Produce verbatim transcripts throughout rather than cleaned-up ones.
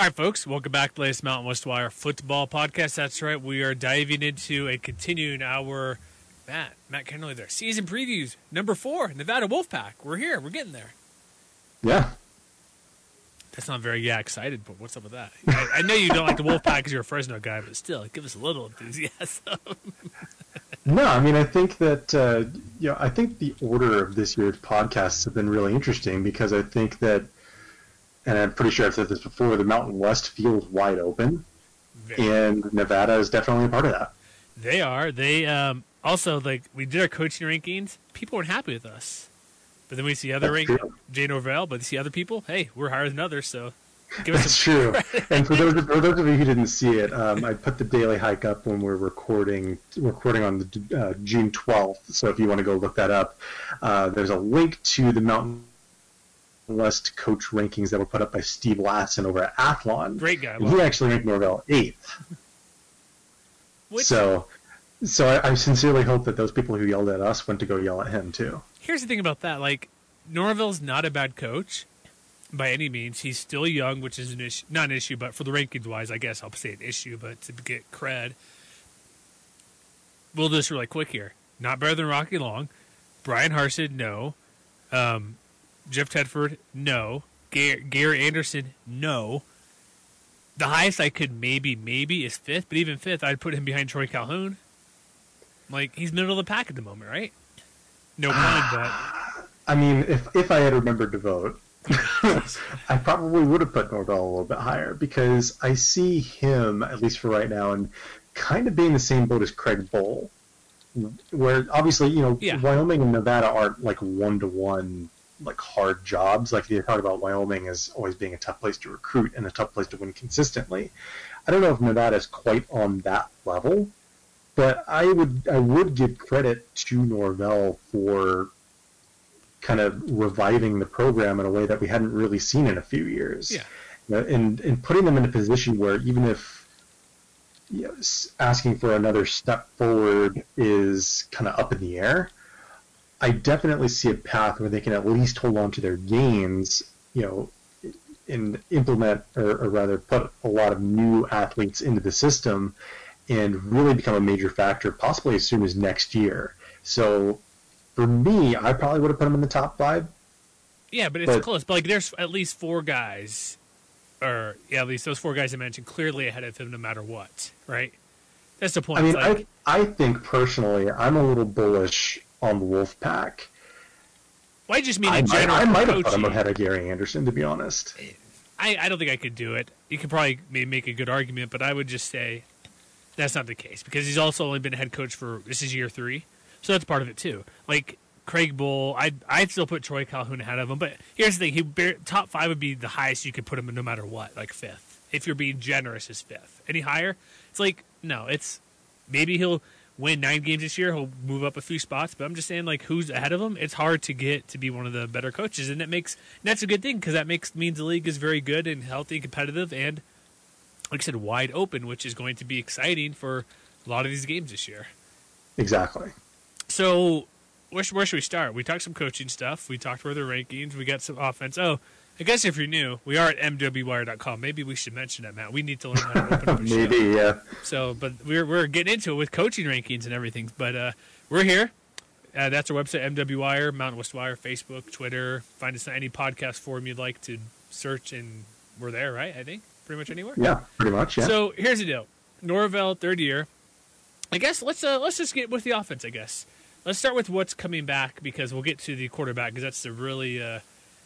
All right, folks, welcome back to the latest Mountain West Wire football podcast. That's right, we are diving into and continuing our, Matt, Matt Kennerly there, season previews, number four, Nevada Wolfpack. We're here, we're getting there. Yeah. That's not very, yeah, excited, but what's up with that? I, I know you don't like the Wolfpack because you're a Fresno guy, but still, give us a little enthusiasm. No, I mean, I think that, uh, you know, I think the order of this year's podcasts have been really interesting because I think that, and I'm pretty sure I've said this before, the Mountain West feels wide open, very. And Nevada is definitely a part of that. They are. They um, also, like, we did our coaching rankings. People weren't happy with us. But then we see other rankings, Jay Norvell, but you see other people, hey, we're higher than others, so give us That's some true. credit. And for those, for those of you who didn't see it, um, I put the daily hike up when we're recording recording on the uh, June twelfth, so if you want to go look that up, uh, there's a link to the Mountain West coach rankings that were put up by Steve Latson over at Athlon. Great guy. And he actually ranked Norvell eighth. Which, so so I, I sincerely hope that those people who yelled at us went to go yell at him too. Here's the thing about that. Like, Norvell's not a bad coach by any means. He's still young, which is an issue. Not an issue, but for the rankings-wise, I guess I'll say an issue, but to get cred. We'll do this really quick here. Not better than Rocky Long. Brian Harsid, no. Um... Jeff Tedford, no. Gary, Gary Anderson, no. The highest I could maybe, maybe is fifth, but even fifth, I'd put him behind Troy Calhoun. Like, he's middle of the pack at the moment, right? No pun, but... I mean, if if I had remembered to vote, I probably would have put Norvell a little bit higher, because I see him, at least for right now, and kind of being the same boat as Craig Bowl, where obviously, you know, yeah. Wyoming and Nevada aren't like one-to-one like hard jobs. Like you talk about Wyoming as always being a tough place to recruit and a tough place to win consistently. I don't know if Nevada is quite on that level, but I would I would give credit to Norvell for kind of reviving the program in a way that we hadn't really seen in a few years. Yeah. You know, and and putting them in a position where even if, you know, asking for another step forward is kind of up in the air, I definitely see a path where they can at least hold on to their gains, you know, and implement, or, or rather put a lot of new athletes into the system and really become a major factor, possibly as soon as next year. So for me, I probably would have put them in the top five. Yeah, but it's but, close. But like, there's at least four guys, or yeah, at least those four guys I mentioned, clearly ahead of him no matter what, right? That's the point. I mean, like, I, I think personally, I'm a little bullish on the Wolfpack. Well, I just mean I in might, general. I might have coaching. put him ahead of Gary Anderson, to be honest. I, I don't think I could do it. You could probably maybe make a good argument, but I would just say that's not the case because he's also only been a head coach for this is year three, so that's part of it too. Like Craig Bull, I'd I'd still put Troy Calhoun ahead of him, but here's the thing: he top five would be the highest you could put him in, no matter what. Like fifth, if you're being generous, is fifth. Any higher, it's like no. It's maybe he'll win nine games this year, he'll move up a few spots, but I'm just saying, like, who's ahead of him? It's hard to get to be one of the better coaches, and it makes and that's a good thing because that makes means the league is very good and healthy and competitive and, like I said, wide open, which is going to be exciting for a lot of these games this year. Exactly. So where, where should we start? We talked some coaching stuff. We talked about the rankings. We got some offense. Oh, I guess if you're new, we are at m w wire dot com. Maybe we should mention that, Matt. We need to learn how to open up a show. Maybe, yeah. So, but we're we're getting into it with coaching rankings and everything. But uh, we're here. Uh, that's our website, M W Wire, Mountain West Wire, Facebook, Twitter. Find us on any podcast forum you'd like to search, and we're there, right? I think pretty much anywhere. Yeah, pretty much. Yeah. So here's the deal: Norvell, third year. I guess let's uh, let's just get with the offense. I guess let's start with what's coming back because we'll get to the quarterback because that's the really uh,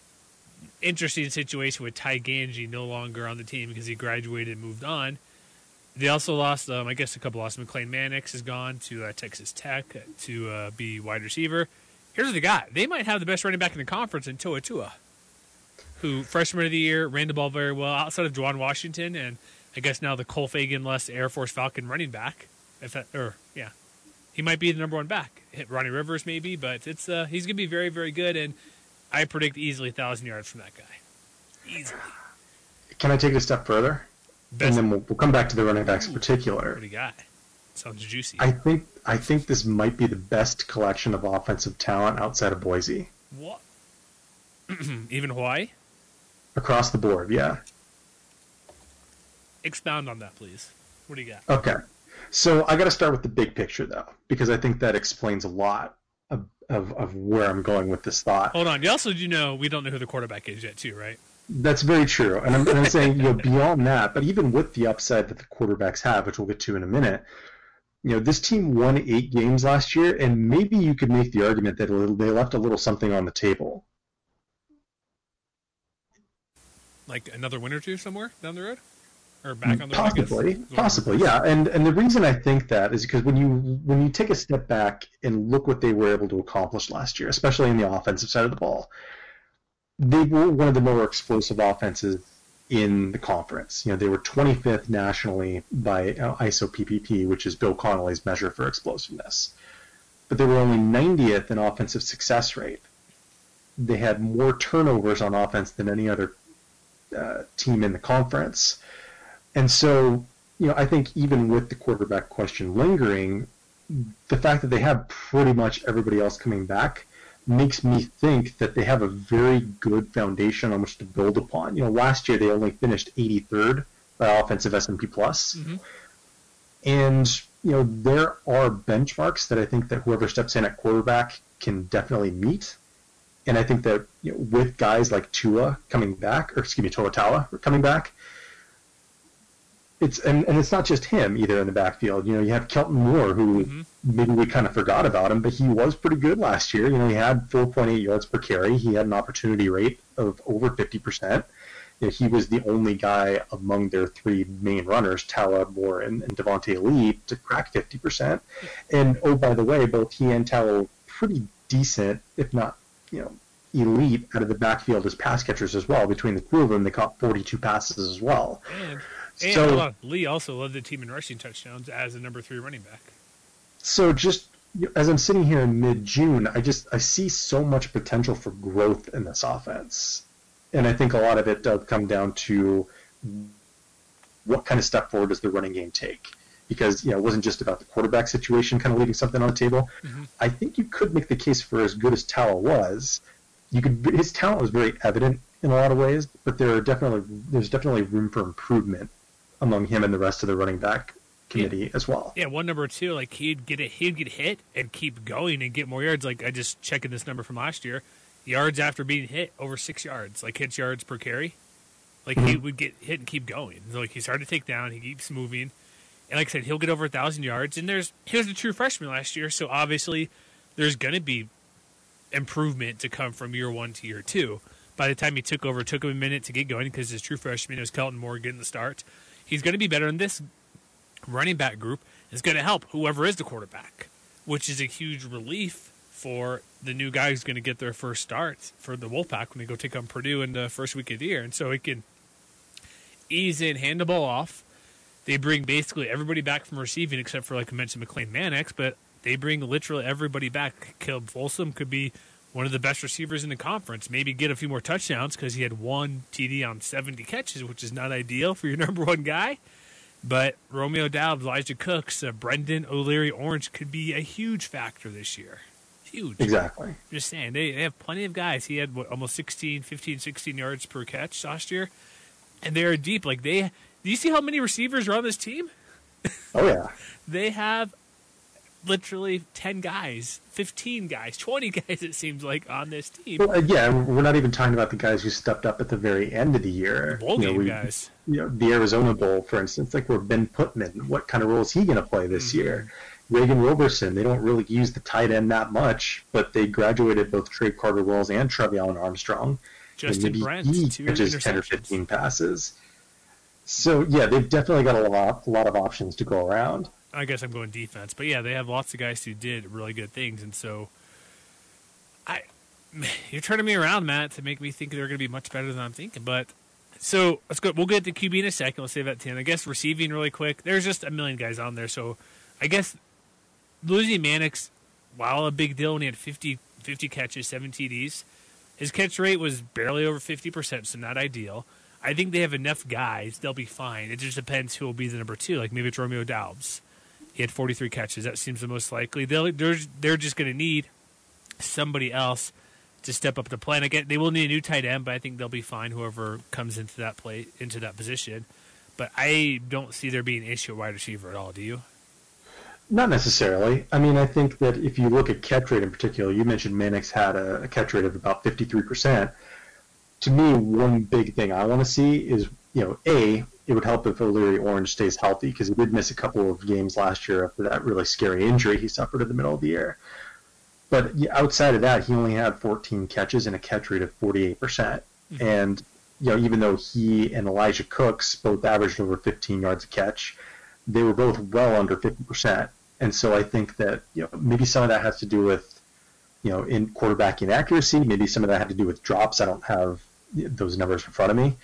interesting situation with Ty Ganji no longer on the team because he graduated and moved on. They also lost, um, I guess, a couple lost. McLean Mannix is gone to uh, Texas Tech to uh, be wide receiver. Here's what they got. They might have the best running back in the conference in Toa Tua, who freshman of the year ran the ball very well outside of Juwan Washington and I guess now the Cole Fagan-less Air Force Falcon running back. If that, or yeah, he might be the number one back. Hit Ronnie Rivers maybe, but it's uh, he's gonna be very very good, and I predict easily a thousand yards from that guy. Easily. Can I take it a step further? Best. And then we'll, we'll come back to the running backs in particular. What do you got? Sounds juicy. I think I think this might be the best collection of offensive talent outside of Boise. What? Even Hawaii? Across the board, yeah. Expound on that, please. What do you got? Okay. So I got to start with the big picture, though, because I think that explains a lot of, of, of where I'm going with this thought. Hold on. You also do know we don't know who the quarterback is yet, too, right? That's very true. And I'm, and I'm saying, you know, beyond that, but even with the upside that the quarterbacks have, which we'll get to in a minute, you know, this team won eight games last year, and maybe you could make the argument that a little, they left a little something on the table. Like another win or two somewhere down the road? Or back on the possibly, road, possibly, yeah. And and the reason I think that is because when you when you take a step back and look what they were able to accomplish last year, especially in the offensive side of the ball, they were one of the more explosive offenses in the conference. You know, they were twenty-fifth nationally by I S O P P P, which is Bill Connolly's measure for explosiveness. But they were only ninetieth in offensive success rate. They had more turnovers on offense than any other uh, team in the conference. And so, you know, I think even with the quarterback question lingering, the fact that they have pretty much everybody else coming back makes me think that they have a very good foundation on which to build upon. You know, last year they only finished eighty-third by offensive S and P plus. Mm-hmm. And, you know, there are benchmarks that I think that whoever steps in at quarterback can definitely meet. And I think that, you know, with guys like Tua coming back, or excuse me, Tua Taua coming back, It's and, and it's not just him either in the backfield. You know, you have Kelton Moore, who mm-hmm. maybe we kind of forgot about him, but he was pretty good last year. You know, he had four point eight yards per carry. He had an opportunity rate of over fifty percent. You know, he was the only guy among their three main runners, Taua, Moore, and, and Devontae Lee, to crack fifty percent. And, oh, by the way, both he and Taua were pretty decent, if not, you know, elite out of the backfield as pass catchers as well. Between the two of them, they caught forty-two passes as well. And, and so, hold on. Lee also led the team in rushing touchdowns as a number three running back. So just as I'm sitting here in mid-June, I just I see so much potential for growth in this offense. And I think a lot of it does come down to what kind of step forward does the running game take? Because, you know, it wasn't just about the quarterback situation kind of leaving something on the table. Mm-hmm. I think you could make the case for as good as Taua was. You could his talent was very evident in a lot of ways, but there are definitely there's definitely room for improvement among him and the rest of the running back committee yeah. as well. Yeah, one number two, like he'd get it, he'd get hit and keep going and get more yards. Like I just checking this number from last year, yards after being hit over six yards, like hits yards per carry. Like mm-hmm. he would get hit and keep going. So like he's hard to take down. He keeps moving, and like I said, he'll get over a thousand yards. And there's he was a true freshman last year, so obviously there's going to be improvement to come from year one to year two. By the time he took over, it took him a minute to get going because his true freshman, it was Kelton Moore getting the start. He's going to be better in this running back group. It's going to help whoever is the quarterback, which is a huge relief for the new guy who's going to get their first start for the Wolfpack when they go take on Purdue in the first week of the year. And so he can ease in, hand the ball off. They bring basically everybody back from receiving except for, like I mentioned, McLean Mannix, but they bring literally everybody back. Caleb Folsom could be one of the best receivers in the conference, maybe get a few more touchdowns because he had one T D on seventy catches, which is not ideal for your number one guy. But Romeo Doubs, Elijah Cooks, uh, Brendan O'Leary Orange could be a huge factor this year. Huge. Exactly. Just saying, they, they have plenty of guys. He had what, almost sixteen, fifteen, sixteen yards per catch last year. And they're deep. Like they, do you see how many receivers are on this team? Oh, yeah. They have literally ten guys, fifteen guys, twenty guys, it seems like, on this team. Well, yeah, we're not even talking about the guys who stepped up at the very end of the year. The bowl you know, game we, guys. You know, the Arizona Bowl, for instance, like where Ben Putman, what kind of role is he going to play this mm-hmm. year? Reagan Roberson, they don't really use the tight end that much, but they graduated both Trey Carter-Wells and Trevion Armstrong. Justin maybe Brent, he catches ten or fifteen passes. So, yeah, they've definitely got a lot, a lot of options to go around. I guess I'm going defense, but yeah, they have lots of guys who did really good things, and so I, you're turning me around, Matt, to make me think they're going to be much better than I'm thinking. But so let's go. We'll get to Q B in a second. Let's save that ten. I guess receiving really quick. There's just a million guys on there, so I guess losing Mannix, while a big deal when he had fifty, fifty catches, seven T Ds, his catch rate was barely over fifty percent, so not ideal. I think they have enough guys; they'll be fine. It just depends who will be the number two. Like maybe it's Romeo Doubs. He had forty-three catches. That seems the most likely. They'll, they're they're just going to need somebody else to step up the play. And again, they will need a new tight end, but I think they'll be fine. Whoever comes into that play into that position. but I don't see there being an issue at wide receiver at all. Do you? Not necessarily. I mean, I think that if you look at catch rate in particular, you mentioned Mannix had a, a catch rate of about fifty-three percent. To me, one big thing I want to see is, you know, A, it would help if O'Leary Orange stays healthy, because he did miss a couple of games last year after that really scary injury he suffered in the middle of the year. But outside of that, he only had fourteen catches and a catch rate of forty-eight percent. Mm-hmm. And, you know, even though he and Elijah Cooks both averaged over fifteen yards a catch, they were both well under fifty percent. And so I think that, you know, maybe some of that has to do with, you know, in quarterback inaccuracy. Maybe some of that had to do with drops. I don't have those numbers in front of me.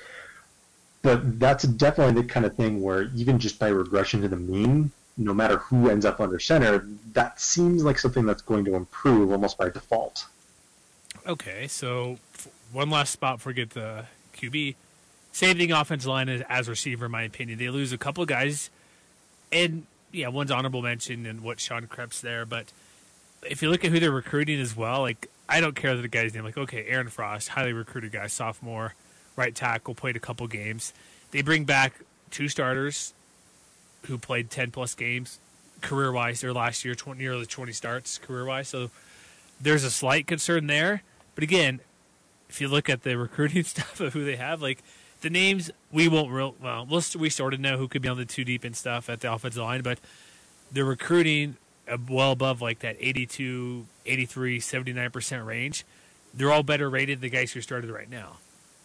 But that's definitely the kind of thing where even just by regression to the mean, no matter who ends up under center, that seems like something that's going to improve almost by default. Okay, so one last spot before we get the Q B. Same thing offensive line as, as receiver, in my opinion. They lose a couple of guys, and yeah, one's honorable mention and what Sean Krebs there, but if you look at who they're recruiting as well, like I don't care the guy's name. Like, okay, Aaron Frost, highly recruited guy, sophomore, right tackle, played a couple games. They bring back two starters who played ten plus games career-wise their last year, twenty, nearly twenty starts career-wise. So there's a slight concern there. But again, if you look at the recruiting stuff of who they have, like the names, we won't real well. We'll, we sort of know who could be on the two deep and stuff at the offensive line, but the recruiting well above like that eighty-two, eighty-three, seventy-nine percent range. They're all better rated than the guys who started right now.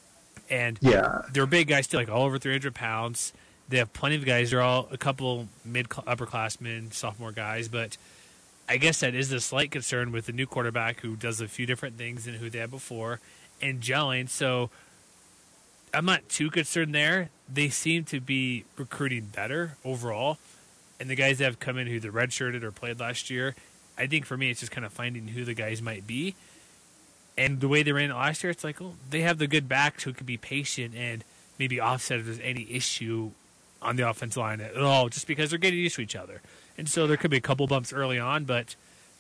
And yeah, they're big guys still, like all over three hundred pounds. They have plenty of guys. They're all a couple mid upperclassmen, sophomore guys. But I guess that is a slight concern with the new quarterback who does a few different things than who they had before and gelling. So I'm not too concerned there. They seem to be recruiting better overall. And the guys that have come in who either redshirted or played last year, I think for me it's just kind of finding who the guys might be. And the way they ran it last year, it's like, oh, they have the good backs who can be patient and maybe offset if there's any issue on the offensive line at all, just because they're getting used to each other. And so there could be a couple bumps early on, but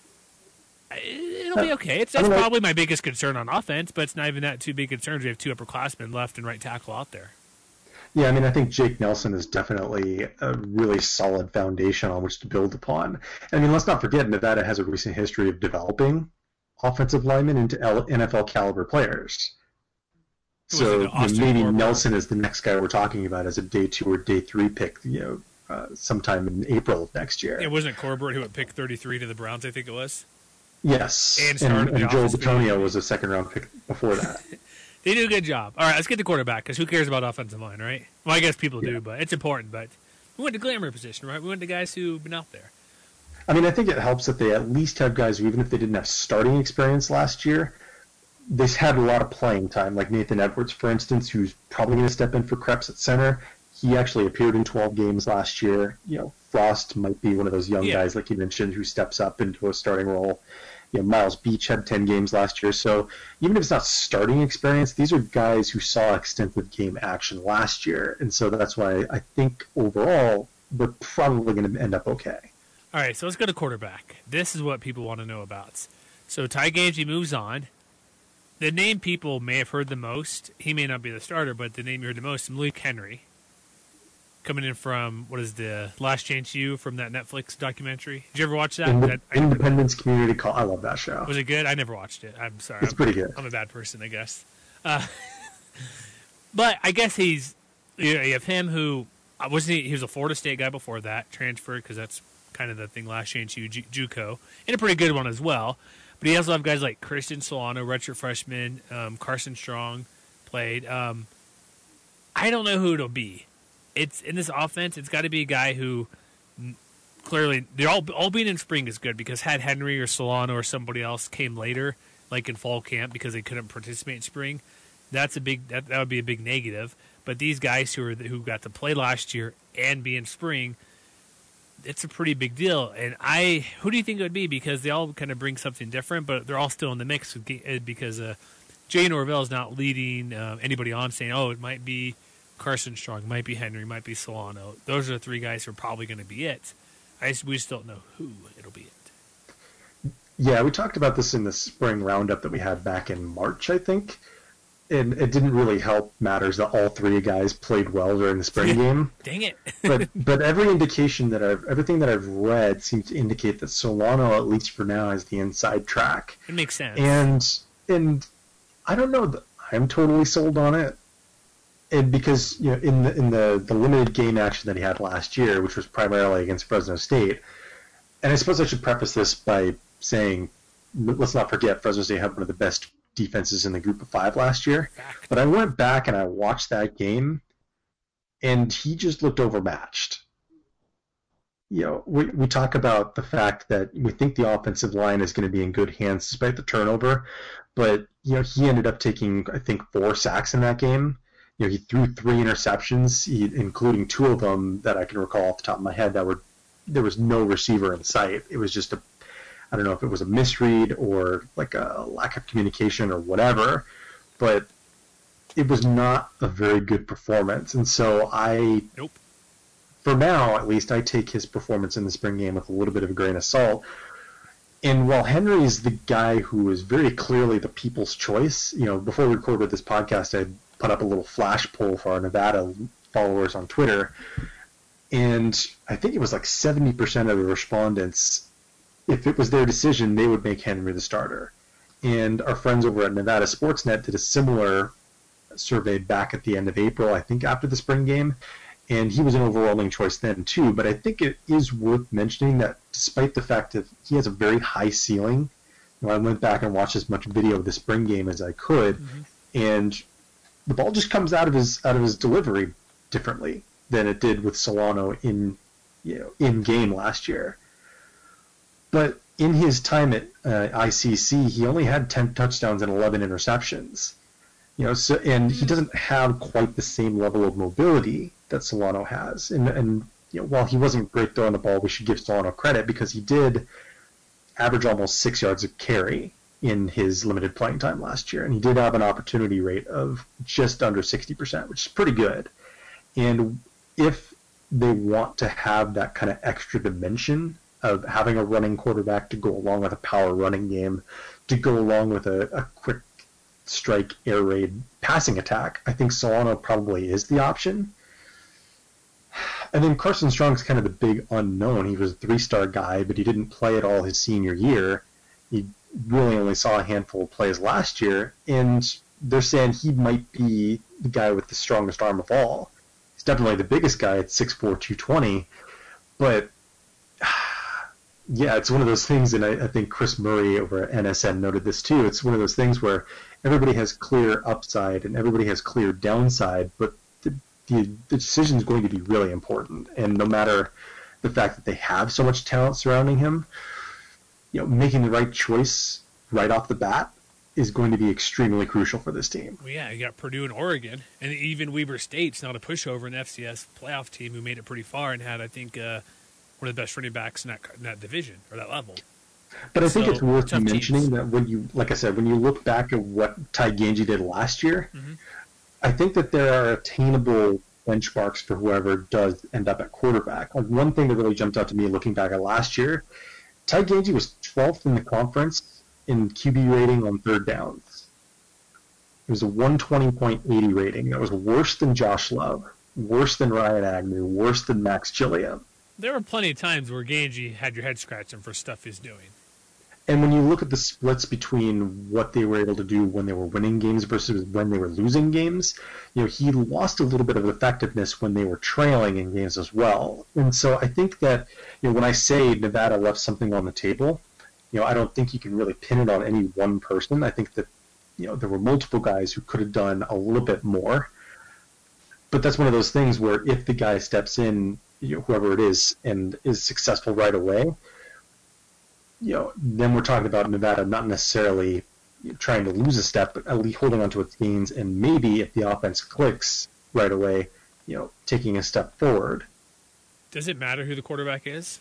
it'll be okay. It's that's probably my biggest concern on offense, but it's not even that too big concerns. We have two upperclassmen left and right tackle out there. Yeah, I mean, I think Jake Nelson is definitely a really solid foundation on which to build upon. I mean, let's not forget Nevada has a recent history of developing offensive linemen into N F L caliber players. So you know, maybe Nelson is the next guy we're talking about as a day two or day three pick, you know, uh, sometime in April of next year. It wasn't Corbett who would pick thirty-three to the Browns, I think it was. Yes, and, and, and Joel Bitonio was a second round pick before that. They do a good job. All right, let's get the quarterback, because who cares about offensive line, right? Well, I guess people yeah. do, but it's important. But we went to glamour position, right? We went to guys who've been out there. I mean, I think it helps that they at least have guys who, even if they didn't have starting experience last year, they had a lot of playing time, like Nathan Edwards, for instance, who's probably going to step in for Krebs at center. He actually appeared in twelve games last year. You know, Frost might be one of those young yeah. guys, like you mentioned, who steps up into a starting role. You know, Miles Beach had ten games last year. So even if it's not starting experience, these are guys who saw extensive game action last year. And so that's why I think overall we're probably going to end up okay. All right, so let's go to quarterback. This is what people want to know about. So Ty Gagey moves on. The name people may have heard the most, he may not be the starter, but the name you heard the most, Malik Henry. Coming in from, what is the Last Chance U from that Netflix documentary? Did you ever watch that? In, that Independence Community Call. I love that show. Was it good? I never watched it. I'm sorry. It's I'm, pretty good. I'm a bad person, I guess. Uh, but I guess he's, you know, you have him who, wasn't he, he was a Florida State guy before that, transferred, because that's kind of the thing, Last Chance U, Ju- JUCO, and a pretty good one as well. But he also have guys like Christian Solano, redshirt freshman, um, Carson Strong played. Um, I don't know who it'll be. It's in this offense. It's got to be a guy who clearly they're all all being in spring is good, because had Henry or Solano or somebody else came later, like in fall camp, because they couldn't participate in spring, that's a big that, that would be a big negative. But these guys who are who got to play last year and be in spring, it's a pretty big deal. And I, who do you think it would be? Because they all kind of bring something different, but they're all still in the mix because uh, Jay Norvell is not leading uh, anybody on, saying, oh, it might be Carson Strong, might be Henry, might be Solano. Those are the three guys who are probably going to be it. I just, we just don't know who it'll be it. Yeah, we talked about this in the spring roundup that we had back in March, I think. and it didn't really help matters that all three guys played well during the spring game. Dang it! but but every indication that I've everything that I've read seems to indicate that Solano, at least for now, has the inside track. It makes sense. And and I don't know that I'm totally sold on it. And because you know in the in the, the limited game action that he had last year, which was primarily against Fresno State, and I suppose I should preface this by saying, let's not forget Fresno State had one of the best defenses in the group of five last year. Fact. But I went back and I watched that game, and he just looked overmatched. You know, we we talk about the fact that we think the offensive line is going to be in good hands despite the turnover, but you know he ended up taking I think four sacks in that game. You know, he threw three interceptions, he, including two of them that I can recall off the top of my head that were there was no receiver in sight. It was just a I don't know if it was a misread or like a lack of communication or whatever, but it was not a very good performance. And so I, nope. for now at least, I take his performance in the spring game with a little bit of a grain of salt. And while Henry is the guy who is very clearly the people's choice, you know, before we recorded this podcast, I put up a little flash poll for our Nevada followers on Twitter, and I think it was like seventy percent of the respondents, if it was their decision, they would make Henry the starter. And our friends over at Nevada Sportsnet did a similar survey back at the end of April, I think after the spring game, and he was an overwhelming choice then too. But I think it is worth mentioning that despite the fact that he has a very high ceiling, you know, I went back and watched as much video of the spring game as I could, mm-hmm. and the ball just comes out of his out of his delivery differently than it did with Solano in you know in game last year. But in his time at uh, I C C, he only had ten touchdowns and eleven interceptions. You know, so and he doesn't have quite the same level of mobility that Solano has. And and you know, while he wasn't great throwing the ball, we should give Solano credit because he did average almost six yards a carry in his limited playing time last year, and he did have an opportunity rate of just under sixty percent, which is pretty good. And if they want to have that kind of extra dimension of having a running quarterback to go along with a power running game, to go along with a, a quick strike air raid passing attack, I think Solano probably is the option. And then Carson Strong's kind of the big unknown. He was a three-star guy, but he didn't play at all his senior year. He really only saw a handful of plays last year, and they're saying he might be the guy with the strongest arm of all. He's definitely the biggest guy at six four, two twenty, but yeah, it's one of those things, and I, I think Chris Murray over at N S N noted this too. It's one of those things where everybody has clear upside and everybody has clear downside, but the, the, the decision is going to be really important. And no matter the fact that they have so much talent surrounding him, you know, making the right choice right off the bat is going to be extremely crucial for this team. Well, yeah, you got Purdue and Oregon, and even Weber State's not a pushover, an F C S playoff team who made it pretty far and had, I think, uh, one of the best running backs in that in that division or that level. But I think so, it's worth mentioning teams. that when you, like I said, when you look back at what Ty Ganji did last year, mm-hmm. I think that there are attainable benchmarks for whoever does end up at quarterback. Like one thing that really jumped out to me looking back at last year, Ty Ganji was twelfth in the conference in Q B rating on third downs. It was a one twenty point eight zero rating. That was worse than Josh Love, worse than Ryan Agnew, worse than Max Gilliam. There were plenty of times where Ganji had your head scratching for stuff he's doing. And when you look at the splits between what they were able to do when they were winning games versus when they were losing games, you know, he lost a little bit of effectiveness when they were trailing in games as well. And so I think that, you know, when I say Nevada left something on the table, you know, I don't think you can really pin it on any one person. I think that, you know, there were multiple guys who could have done a little bit more. But that's one of those things where if the guy steps in, you know, whoever it is, and is successful right away, you know, then we're talking about Nevada not necessarily trying to lose a step, but at least holding onto its gains, and maybe if the offense clicks right away, you know, taking a step forward. Does it matter who the quarterback is?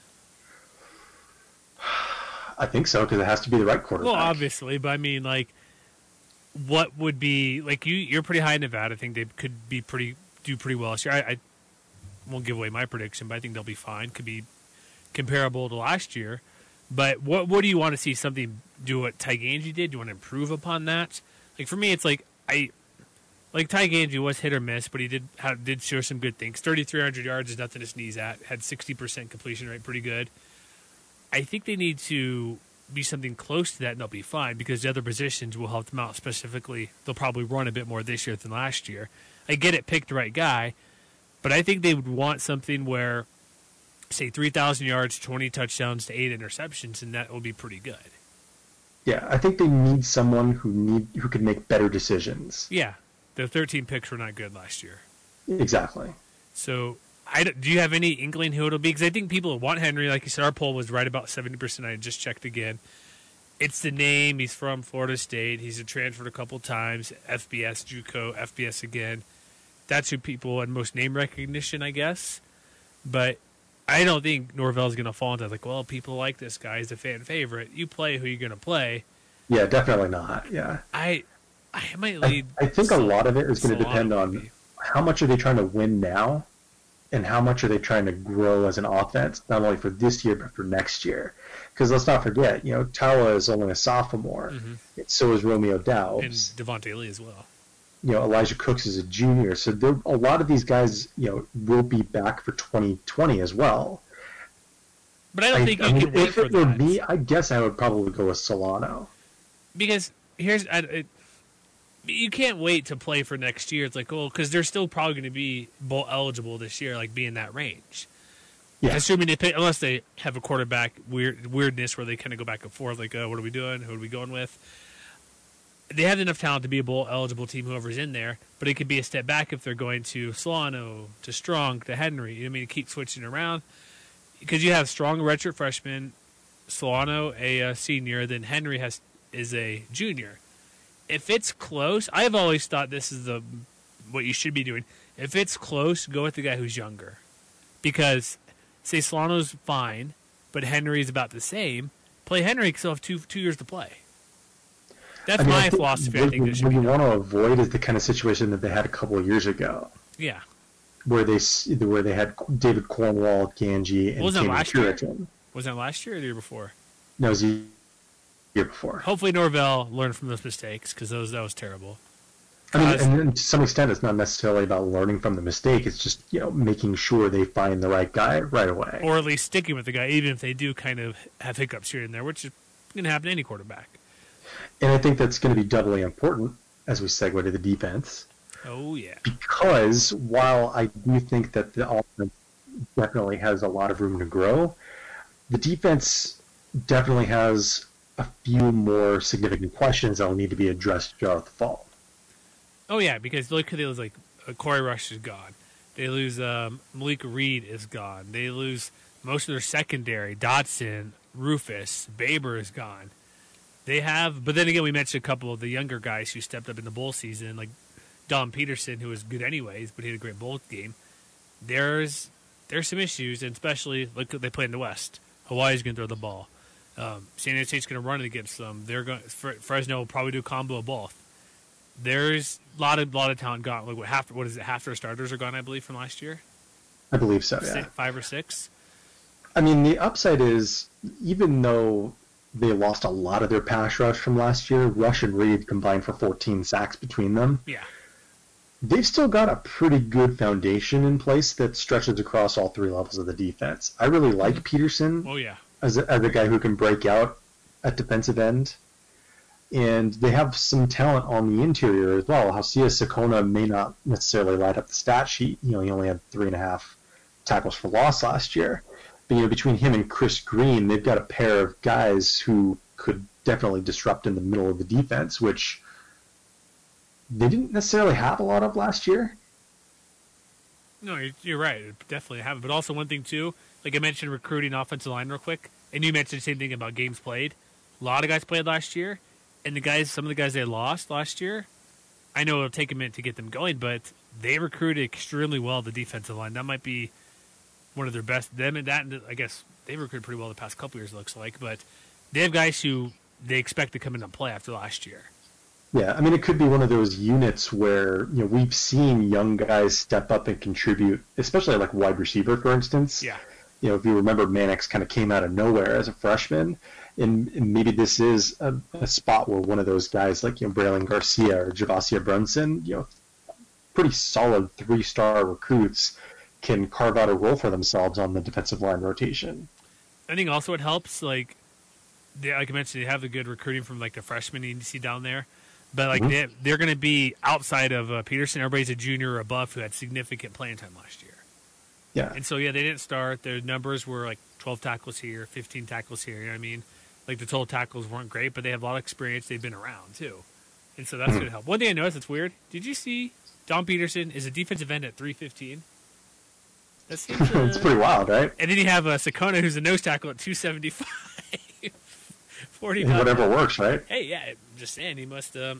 I think so, because it has to be the right quarterback. Well, obviously, but I mean, like, what would be like you? You're pretty high in Nevada. I think they could be pretty do pretty well this year. I, I won't give away my prediction, but I think they'll be fine. Could be comparable to last year. But what what do you want to see something do what Ty Ganji did? Do you want to improve upon that? Like for me, it's like I like Ty Ganji was hit or miss, but he did have, did show some good things. thirty-three hundred yards is nothing to sneeze at. Had sixty percent completion rate, pretty good. I think they need to be something close to that, and they'll be fine because the other positions will help them out. Specifically, they'll probably run a bit more this year than last year. I get it, pick the right guy, but I think they would want something where, say, three thousand yards, twenty touchdowns to eight interceptions, and that will be pretty good. Yeah, I think they need someone who need who can make better decisions. Yeah, the thirteen picks were not good last year. Exactly. So, I, do you have any inkling who it'll be? Because I think people want Henry. Like you said, our poll was right about seventy percent. I just checked again. It's the name. He's from Florida State. He's transferred a couple times. F B S, JUCO, F B S again. That's who people and most name recognition, I guess. But I don't think Norvell's going to fall into that. Like, well, people like this guy. He's a fan favorite. You play who you're going to play. Yeah, definitely not. Yeah. I I might lead. I, I think a lot of it is going to Solano depend on maybe. how much are they trying to win now and how much are they trying to grow as an offense, not only for this year, but for next year. Because let's not forget, you know, Tawa is only a sophomore. Mm-hmm. So is Romeo And Doubs. Devontae Lee as well. You know, Elijah Cooks is a junior. So there, a lot of these guys, you know, will be back for twenty twenty as well. But I don't I, think you I mean, can wait if for it were that. me, I guess I would probably go with Solano. Because here's I, it, you can't wait to play for next year. It's like, oh, because they're still probably going to be bowl eligible this year, like be in that range. Yeah. Assuming they pick, unless they have a quarterback weird weirdness where they kind of go back and forth, like, oh, what are we doing? Who are we going with? They have enough talent to be a bowl eligible team, whoever's in there, but it could be a step back if they're going to Solano, to Strong, to Henry. You know what I mean, keep switching around because you have Strong, redshirt freshman, Solano, a uh, senior, then Henry has is a junior. If it's close, I've always thought this is the what you should be doing. If it's close, go with the guy who's younger, because say Solano's fine, but Henry's about the same. Play Henry because he'll have two two years to play. That's I mean, my I think philosophy. What, I think this should what be you done. want to avoid is the kind of situation that they had a couple of years ago, Yeah. where they s- where they had David Cornwall, Ganji, and What was that Taylor last year? Puritan. Was that last year or the year before? No, it was the year before. Hopefully Norvell learned from those mistakes because those that was terrible. I mean, Uh, and then to some extent, it's not necessarily about learning from the mistake. It's just, you know, making sure they find the right guy right away. Or at least sticking with the guy, even if they do kind of have hiccups here and there, which is going to happen to any quarterback. And I think that's going to be doubly important as we segue to the defense. Oh, yeah. Because while I do think that the offense definitely has a lot of room to grow, the defense definitely has a few more significant questions that will need to be addressed throughout the fall. Oh, yeah, because look at those, like, uh, Corey Rush is gone. They lose um, Malik Reed is gone. They lose most of their secondary. Dotson, Rufus, Baber is gone. They have, but then again, we mentioned a couple of the younger guys who stepped up in the bowl season, like Don Peterson, who was good anyways, but he had a great bowl game. There's there's some issues, and especially look, they play in the West. Hawaii's going to throw the ball. Um, San Diego State's going to run it against them. They're going. Fresno will probably do a combo of both. There's a lot of lot of talent gone. Like what half? What is it? Half their starters are gone, I believe, from last year. I believe so, yeah. Six, five or six. I mean, the upside is, even though they lost a lot of their pass rush from last year, Rush and Reed combined for fourteen sacks between them. Yeah. They've still got a pretty good foundation in place that stretches across all three levels of the defense. I really like Peterson Oh yeah. as a, as a guy who can break out at defensive end. And they have some talent on the interior as well. Hosea Sakona may not necessarily light up the stat sheet. You know, he only had three and a half tackles for loss last year. But, you know, between him and Chris Green, they've got a pair of guys who could definitely disrupt in the middle of the defense, which they didn't necessarily have a lot of last year. No, you're, you're right. It definitely have. But also one thing too, like I mentioned, recruiting offensive line real quick, and you mentioned the same thing about games played. A lot of guys played last year, and the guys, some of the guys they lost last year, I know it'll take a minute to get them going, but they recruited extremely well the defensive line. That might be one of their best. Them and that, and I guess they recruited pretty well the past couple years. It looks like, but they have guys who they expect to come in and play after last year. Yeah, I mean, it could be one of those units where, you know, we've seen young guys step up and contribute, especially like wide receiver, for instance. Yeah. You know, if you remember, Mannix kind of came out of nowhere as a freshman, and, and maybe this is a, a spot where one of those guys like, you know, Braylon Garcia or Javasia Brunson, you know, pretty solid three-star recruits can carve out a role for themselves on the defensive line rotation. I think also it helps, like, they, like I mentioned, they have the good recruiting from like the freshmen you see down there, but like mm-hmm. they, they're going to be outside of uh, Peterson. Everybody's a junior or above who had significant playing time last year. Yeah, and so yeah, they didn't start. Their numbers were like twelve tackles here, fifteen tackles here. You know what I mean? Like the total tackles weren't great, but they have a lot of experience. They've been around too, and so that's mm-hmm. going to help. One thing I noticed that's weird. Did you see Don Peterson is a defensive end at three fifteen? That seems, uh, it's pretty wild, right? And then you have uh, Sakona, who's a nose tackle at two seventy-five. forty-five. Whatever works, right? Hey, yeah, I'm just saying, he must, um,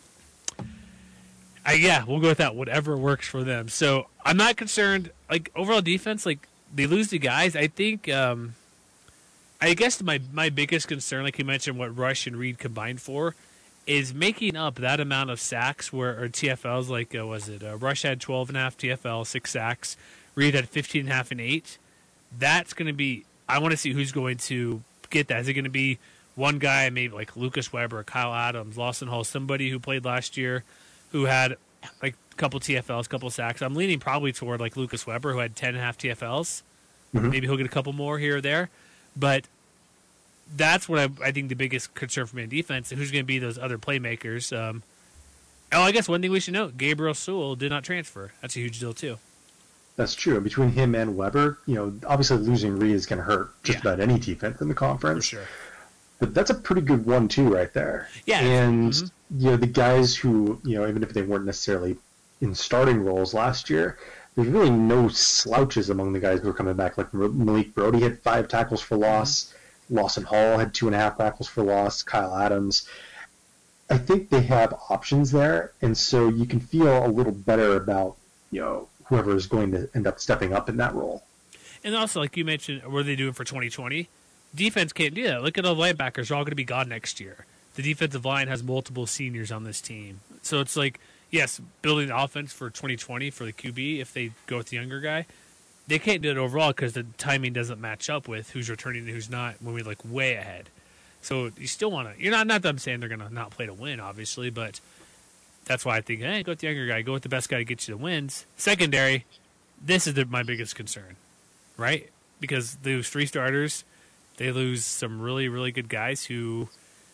I, yeah, we'll go with that. Whatever works for them. So I'm not concerned. Like, overall defense, like, they lose the guys. I think, um, I guess my, my biggest concern, like you mentioned, what Rush and Reed combined for, is making up that amount of sacks where, or T F Ls, like, uh, was it, uh, Rush had twelve and a half T F L, six sacks. Reed had fifteen and a half and eight. That's going to be, I want to see who's going to get that. Is it going to be one guy, maybe like Lucas Weber, Kyle Adams, Lawson Hall, somebody who played last year who had like a couple T F Ls, a couple sacks? I'm leaning probably toward like Lucas Weber, who had ten and a half T F Ls. Mm-hmm. Maybe he'll get a couple more here or there. But that's what I, I think the biggest concern for me in defense, and who's going to be those other playmakers. Um, oh, I guess one thing we should note, Gabriel Sewell did not transfer. That's a huge deal too. That's true. Between him and Weber, you know, obviously losing Reed is going to hurt just yeah. about any defense in the conference. For sure. But that's a pretty good one, too, right there. Yeah. And, mm-hmm. you know, the guys who, you know, even if they weren't necessarily in starting roles last year, there's really no slouches among the guys who are coming back. Like Malik Brody had five tackles for loss. Mm-hmm. Lawson Hall had two and a half tackles for loss. Kyle Adams. I think they have options there. And so you can feel a little better about, you know, whoever is going to end up stepping up in that role. And also, like you mentioned, what are they doing for twenty twenty? Defense can't do that. Look at all the linebackers. They're all going to be gone next year. The defensive line has multiple seniors on this team. So it's like, yes, building the offense for twenty twenty for the Q B, if they go with the younger guy, they can't do it overall because the timing doesn't match up with who's returning and who's not when we're like way ahead. So you still want to, you're not, not that I'm saying they're going to not play to win, obviously, but that's why I think, hey, go with the younger guy. Go with the best guy to get you the wins. Secondary, this is the, my biggest concern, right? Because they lose three starters. They lose some really, really good guys who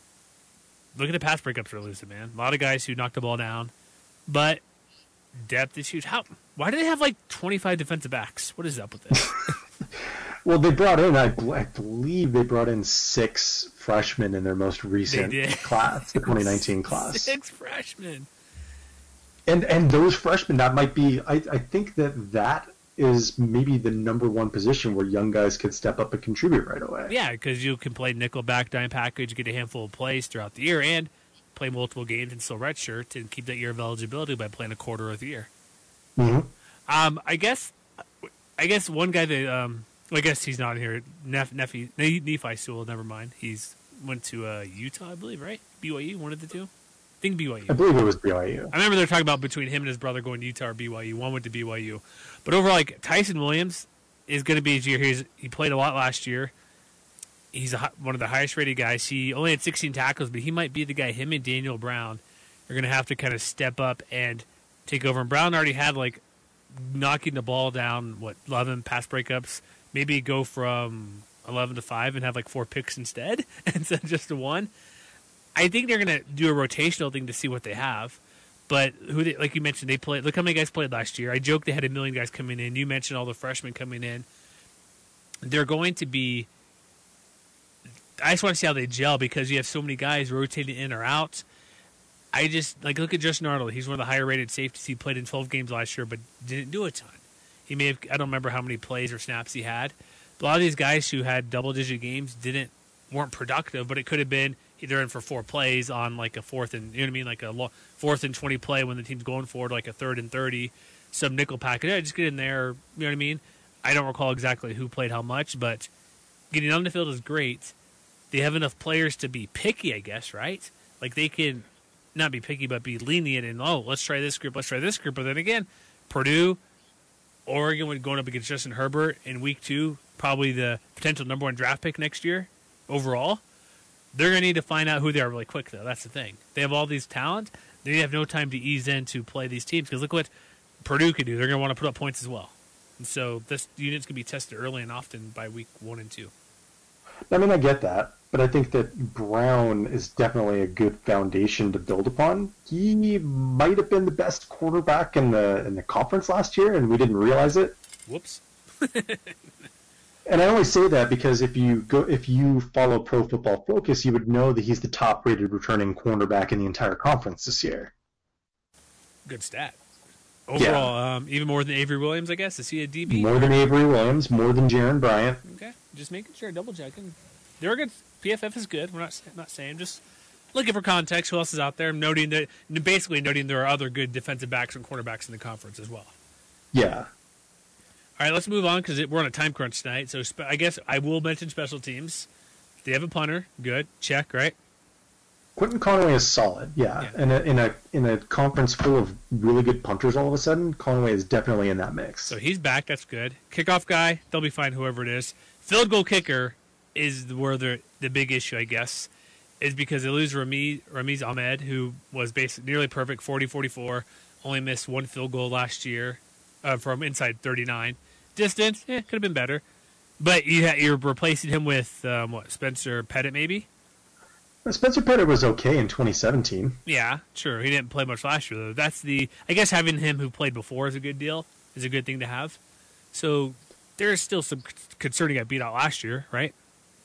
– look at the pass breakups they're losing, man. A lot of guys who knock the ball down. But depth issues. How? Why do they have like twenty-five defensive backs? What is up with this? Well, they brought in, I, I believe they brought in six freshmen in their most recent class, the twenty nineteen class. Six freshmen. And and those freshmen, that might be, I, I think that that is maybe the number one position where young guys could step up and contribute right away. Yeah, because you can play nickel back dime package, get a handful of plays throughout the year, and play multiple games and still redshirt and keep that year of eligibility by playing a quarter of the year. Mm-hmm. Um, I guess, I guess one guy that, um, I guess he's not here. Nef- Nephi, Nephi Sewell, never mind. He's went to uh, Utah, I believe, right? B Y U, one of the two. I think B Y U. I believe it was B Y U. I remember they were talking about between him and his brother going to Utah or B Y U. One went to B Y U. But overall, like, Tyson Williams is going to be his year. He's, he played a lot last year. He's a, one of the highest rated guys. He only had sixteen tackles, but he might be the guy. Him and Daniel Brown are going to have to kind of step up and take over. And Brown already had, like, knocking the ball down, what, eleven pass breakups. Maybe go from eleven to five and have, like, four picks instead instead of just a one. I think they're going to do a rotational thing to see what they have. But who, they, like you mentioned, they played. Look how many guys played last year. I joked they had a million guys coming in. You mentioned all the freshmen coming in. They're going to be. I just want to see how they gel because you have so many guys rotating in or out. I just like look at Justin Arnold. He's one of the higher rated safeties. He played in twelve games last year, but didn't do a ton. He may have. I don't remember how many plays or snaps he had. But a lot of these guys who had double digit games didn't weren't productive. But it could have been. They're in for four plays on like a fourth and, you know what I mean, like a fourth and twenty play when the team's going forward, like a third and thirty, some nickel package. Yeah, just get in there, you know what I mean? I don't recall exactly who played how much, but getting on the field is great. They have enough players to be picky, I guess, right? Like they can not be picky, but be lenient and, oh, let's try this group, let's try this group. But then again, Purdue, Oregon would going up against Justin Herbert in week two, probably the potential number one draft pick next year overall. They're going to need to find out who they are really quick, though. That's the thing. They have all these talent. They have no time to ease in to play these teams. Because look what Purdue could do. They're going to want to put up points as well. And so this unit's going to be tested early and often by week one and two. I mean, I get that, but I think that Brown is definitely a good foundation to build upon. He might have been the best quarterback in the in the conference last year, and we didn't realize it. Whoops. And I only say that because if you go, if you follow Pro Football Focus, you would know that he's the top-rated returning cornerback in the entire conference this year. Good stat. Overall, yeah. um, even more than Avery Williams, I guess. Is he a D B? More than Avery Williams, more than Jaron Bryant. Okay, just making sure, double checking. They're good. P F F is good. We're not not saying, just looking for context. Who else is out there? I'm noting that, basically noting there are other good defensive backs and quarterbacks in the conference as well. Yeah. All right, let's move on because we're on a time crunch tonight. So spe- I guess I will mention special teams. They have a punter. Good. Check, right? Quentin Conway is solid, yeah. yeah. In a in a in a conference full of really good punters, all of a sudden, Conway is definitely in that mix. So he's back. That's good. Kickoff guy, they'll be fine. Whoever it is. Field goal kicker is where the the big issue, I guess, is because they lose Ramiz, Ramiz Ahmed, who was basically nearly perfect, forty forty-four, only missed one field goal last year uh, from inside thirty-nine. Distance, eh, could have been better. But you ha- you're replacing him with, um, what, Spencer Pettit maybe? Spencer Pettit was okay in twenty seventeen. Yeah, sure. He didn't play much last year, though. That's the, I guess having him who played before is a good deal, is a good thing to have. So there's still some concerning got beat out last year, right?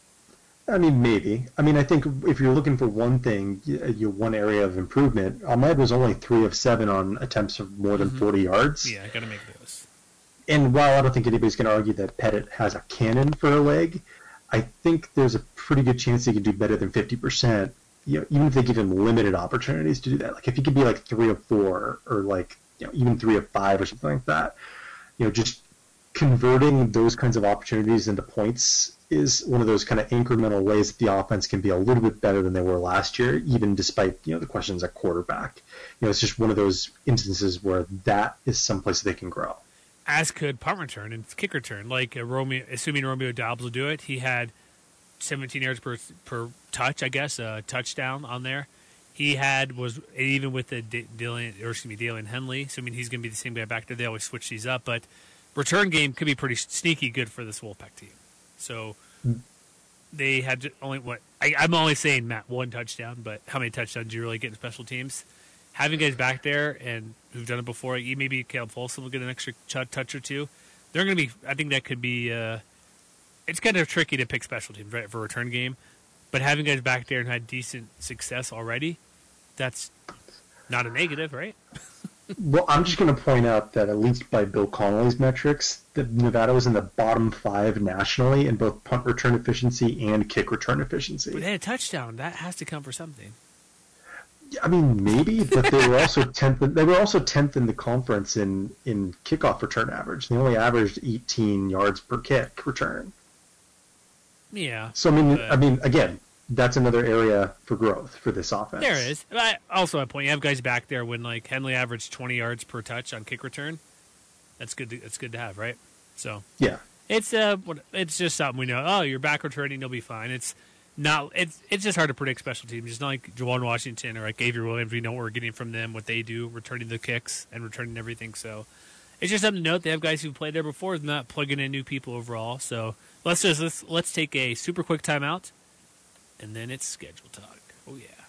I mean, maybe. I mean, I think if you're looking for one thing, you one area of improvement, Ahmed was only three of seven on attempts of more than mm-hmm. forty yards. Yeah, I got to make those. And while I don't think anybody's going to argue that Pettit has a cannon for a leg, I think there's a pretty good chance he can do better than fifty percent, you know, even if they give him limited opportunities to do that. Like if he could be like three of four or like, you know, even three of five or something like that, you know, just converting those kinds of opportunities into points is one of those kind of incremental ways that the offense can be a little bit better than they were last year, even despite, you know, the questions at quarterback. You know, it's just one of those instances where that is someplace they can grow. As could punt return and kick return. Like uh, Romeo, assuming Romeo Doubs will do it, he had seventeen yards per per touch, I guess, a touchdown on there. He had was even with the D- Dylan or excuse me, Dalen Henley. So I mean, he's going to be the same guy back there. They always switch these up, but return game could be pretty sneaky good for this Wolfpack team. So they had only what I, I'm only saying, Matt, one touchdown, but how many touchdowns do you really get in special teams? Having guys back there and who've done it before, maybe Caleb Folsom will get an extra ch- touch or two. They're going to be. I think that could be. Uh, it's kind of tricky to pick special teams, right, for a return game. But having guys back there and had decent success already, that's not a negative, right? Well, I'm just going to point out that at least by Bill Connolly's metrics, that Nevada was in the bottom five nationally in both punt return efficiency and kick return efficiency. But they had a touchdown. That has to come for something. I mean, maybe, but they were also tenth. They were also tenth in the conference in, in kickoff return average. They only averaged eighteen yards per kick return. Yeah. So I mean, I mean, again, that's another area for growth for this offense. There is. But also, a point you have guys back there when like Henley averaged twenty yards per touch on kick return. That's good. To, that's good to have, right? So yeah, it's uh, it's just something we know. Oh, you're back returning, you'll be fine. It's not. It's it's just hard to predict special teams. It's not like Jawan Washington or like Avery Williams. We know what we're getting from them, what they do, returning the kicks and returning everything. So it's just something to note. They have guys who've played there before, not plugging in new people overall. So let's just let's let's take a super quick timeout, and then it's schedule talk. Oh yeah.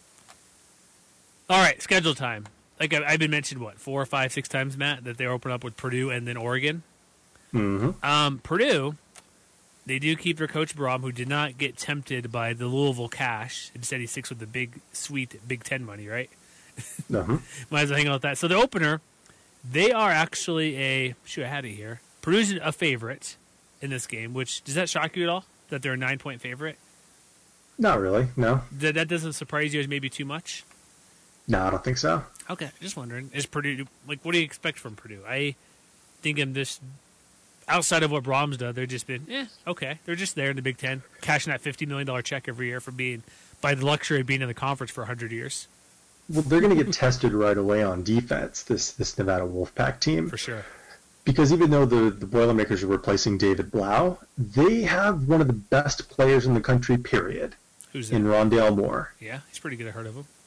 All right, schedule time. Like I've been mentioned, what four or five, six times, Matt, that they open up with Purdue and then Oregon. Mm-hmm. Um, Purdue. They do keep their coach, Brom, who did not get tempted by the Louisville cash. Instead, he sticks with the big, sweet Big Ten money, right? Uh-huh. Might as well hang out with that. So the opener, they are actually a – shoot, I had it here. Purdue's a favorite in this game, which – does that shock you at all, that they're a nine-point favorite? Not really, no. That, that doesn't surprise you as maybe too much? No, I don't think so. Okay, just wondering. Is Purdue – like, what do you expect from Purdue? I think in this – outside of what Brahms does, they've just been, eh, okay. They're just there in the Big Ten, cashing that fifty million dollars check every year for being, by the luxury of being in the conference for one hundred years. Well, they're going to get tested right away on defense, this this Nevada Wolfpack team. For sure. Because even though the, the Boilermakers are replacing David Blau, they have one of the best players in the country, period. Who's that? In Rondale Moore. Yeah, he's pretty good. I heard of him.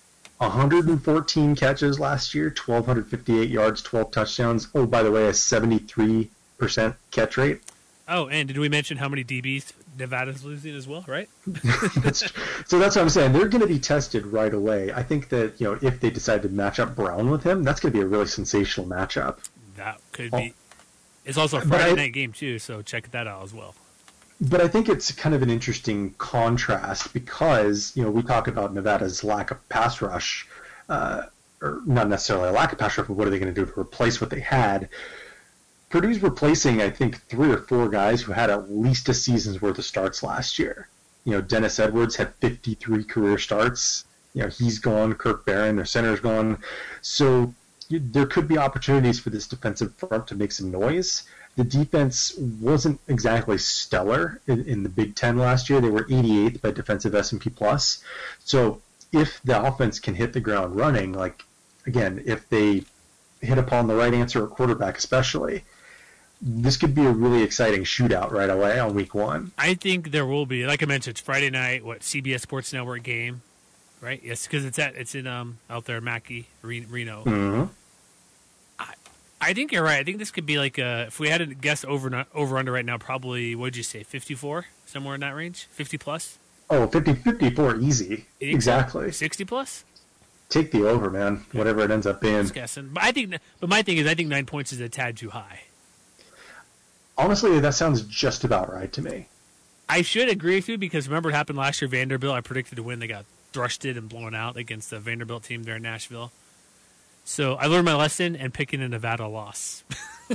one hundred fourteen catches last year, one thousand two hundred fifty-eight yards, twelve touchdowns. Oh, by the way, a seventy-three percent catch rate. Oh, and did we mention how many D Bs Nevada's losing as well, right? that's, so that's what I'm saying. They're going to be tested right away. I think that, you know, if they decide to match up Brown with him, that's going to be a really sensational matchup. That could oh. be. It's also a Friday I, night game, too, so check that out as well. But I think it's kind of an interesting contrast because, you know, we talk about Nevada's lack of pass rush, uh, or not necessarily a lack of pass rush, but what are they going to do to replace what they had? Purdue's replacing, I think, three or four guys who had at least a season's worth of starts last year. You know, Dennis Edwards had fifty-three career starts. You know, he's gone. Kirk Barron, their center's gone. So you, there could be opportunities for this defensive front to make some noise. The defense wasn't exactly stellar in, in the Big Ten last year. They were eighty-eighth by defensive S and P plus. So if the offense can hit the ground running, like, again, if they hit upon the right answer at quarterback especially, this could be a really exciting shootout right away on week one. I think there will be. Like I mentioned, it's Friday night, what, C B S Sports Network game, right? Yes, because it's at it's in um out there, Mackey, Reno. Mm-hmm. I, I think you're right. I think this could be like a, if we had to guess over over under right now, probably, what did you say, fifty-four? Somewhere in that range? fifty plus? Oh, fifty, fifty-four easy. Exactly. sixty plus? Take the over, man. Whatever it ends up being. Just guessing. But I think, but my thing is, I think nine points is a tad too high. Honestly, that sounds just about right to me. I should agree with you because remember what happened last year, Vanderbilt? I predicted to win. They got thrusted and blown out against the Vanderbilt team there in Nashville. So I learned my lesson and picking a Nevada loss.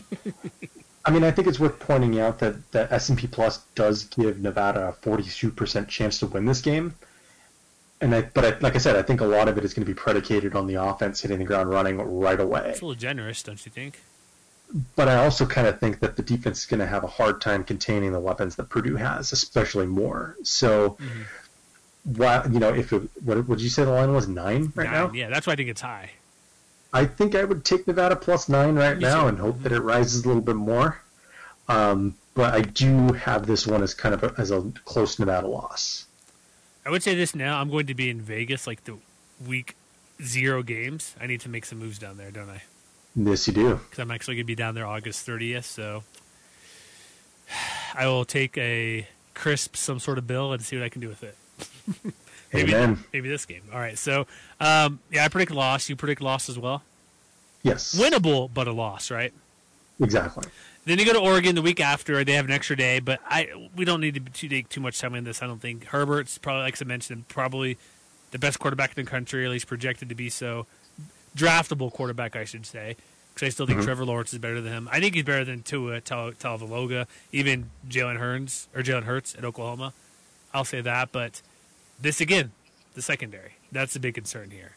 I mean, I think it's worth pointing out that the S and P Plus does give Nevada a forty-two percent chance to win this game. And I, but I, like I said, I think a lot of it is going to be predicated on the offense hitting the ground running right away. It's a little generous, don't you think? But I also kind of think that the defense is going to have a hard time containing the weapons that Purdue has, especially more. So, mm-hmm. while, you know, if it, what would you say the line was, nine right nine, now? Yeah, that's why I think it's high. I think I would take Nevada plus nine right Me now too. and hope mm-hmm. that it rises a little bit more. Um, but I do have this one as kind of a, as a close Nevada loss. I would say this now. I'm going to be in Vegas like the week zero games. I need to make some moves down there, don't I? Yes, you do. Because I'm actually going to be down there August thirtieth, so I will take a crisp, some sort of bill, and see what I can do with it. maybe, Amen. Maybe this game. All right, so um, yeah, I predict loss. You predict loss as well? Yes. Winnable, but a loss, right? Exactly. Then you go to Oregon the week after. They have an extra day, but I we don't need to take too much time in this, I don't think. Herbert's probably, like I mentioned, probably the best quarterback in the country, at least projected to be so. Draftable quarterback, I should say, because I still think mm-hmm. Trevor Lawrence is better than him. I think he's better than Tua Tagovailoa, even Jalen Hurts or Jalen Hurts at Oklahoma. I'll say that, but this again, the secondary, that's the big concern here.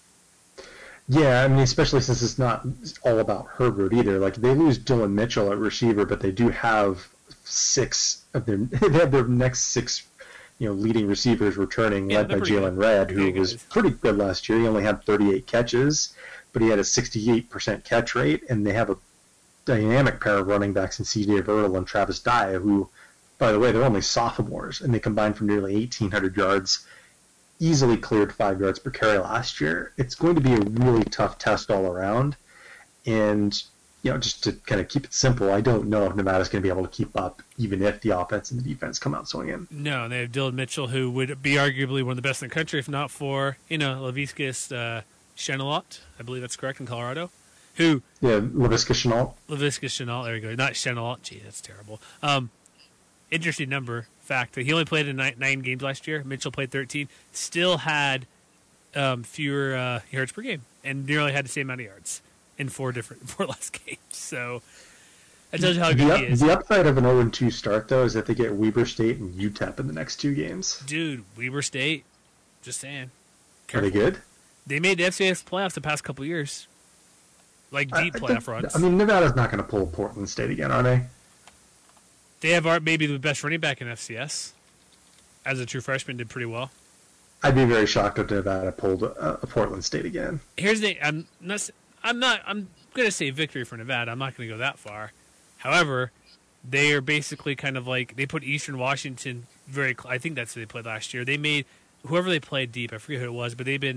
Yeah, I mean, especially since it's not all about Herbert either. Like, they lose Dylan Mitchell at receiver, but they do have six of their they have their next six, you know, leading receivers returning, yeah, led by Jalen Redd, who was pretty good last year. He only had thirty-eight catches, but he had a sixty-eight percent catch rate, and they have a dynamic pair of running backs in C J Verdell and Travis Dye, who, by the way, they're only sophomores, and they combined for nearly eighteen hundred yards. Easily cleared five yards per carry last year. It's going to be a really tough test all around. And, you know, just to kind of keep it simple, I don't know if Nevada's going to be able to keep up, even if the offense and the defense come out swinging. No, they have Dylan Mitchell, who would be arguably one of the best in the country, if not for, you know, Laviska uh, Shenault. I believe that's correct, in Colorado. Who? Yeah, Laviska Shenault. Laviska Shenault, there you go. Not Shenault. Gee, that's terrible. Um, interesting number. Fact that he only played in nine, nine games last year. Mitchell played thirteen. Still had um, fewer uh, yards per game, and nearly had the same amount of yards in four different four less games. So that tells you how good the, he is. The upside of an oh and two start, though, is that they get Weber State and U T E P in the next two games. Dude, Weber State. Just saying. Careful. Are they good? They made the F C S playoffs the past couple years, like deep I, I playoff think, runs. I mean, Nevada's not going to pull Portland State again, are they? They have our, maybe the best running back in F C S. As a true freshman, did pretty well. I'd be very shocked if Nevada pulled a, a Portland State again. Here's the I'm not I'm not I'm going to say victory for Nevada. I'm not going to go that far. However, they are basically kind of like they put Eastern Washington very. I think that's who they played last year. They made whoever they played deep. I forget who it was, but they've been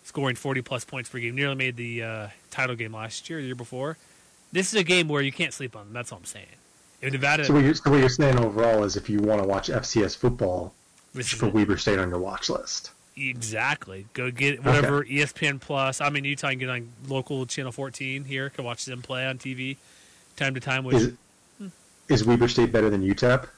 scoring forty plus points per game. Nearly made the uh, title game last year, the year before. This is a game where you can't sleep on them. That's all I'm saying. If Nevada, so, what you're, so what you're saying overall is if you want to watch F C S football, this is put it. Weber State on your watch list. Exactly. Go get whatever Okay. E S P N Plus. I'm in Utah and get on local channel fourteen here. Can watch them play on T V time to time. Which Is, is Weber State better than U T E P?